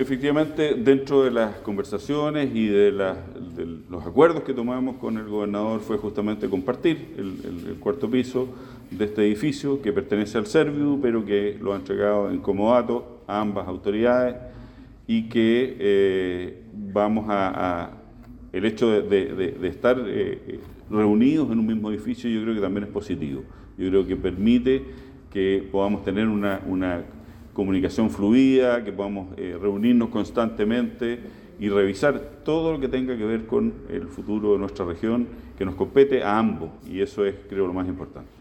Efectivamente, dentro de las conversaciones y de los acuerdos que tomamos con el gobernador fue justamente compartir el cuarto piso de este edificio que pertenece al Serviu, pero que lo ha entregado en comodato a ambas autoridades y que el hecho de estar reunidos en un mismo edificio yo creo que también es positivo. Yo creo que permite que podamos tener una comunicación fluida, que podamos reunirnos constantemente y revisar todo lo que tenga que ver con el futuro de nuestra región, que nos compete a ambos, y eso es, creo, lo más importante.